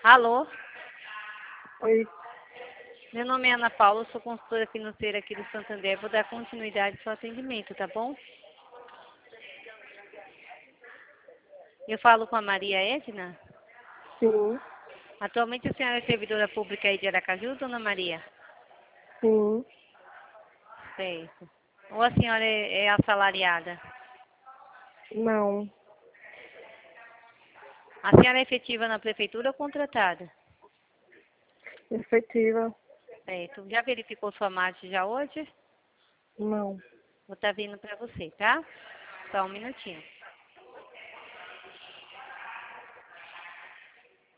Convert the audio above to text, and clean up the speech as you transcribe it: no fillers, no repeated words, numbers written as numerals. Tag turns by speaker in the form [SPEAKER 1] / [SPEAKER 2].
[SPEAKER 1] Alô,
[SPEAKER 2] Oi,
[SPEAKER 1] meu nome é Ana Paula, sou consultora financeira aqui do Santander. Vou dar continuidade ao seu atendimento, tá bom? Eu falo com a Maria Edna.
[SPEAKER 2] sim,
[SPEAKER 1] Atualmente a senhora é servidora pública aí de Aracaju, dona Maria?
[SPEAKER 2] sim,
[SPEAKER 1] Certo. Ou a senhora é assalariada?
[SPEAKER 2] não,
[SPEAKER 1] A senhora é efetiva na prefeitura ou contratada?
[SPEAKER 2] efetiva,
[SPEAKER 1] Certo. Já verificou sua margem já hoje?
[SPEAKER 2] não.
[SPEAKER 1] Vou estar vindo para você, tá? Só um minutinho.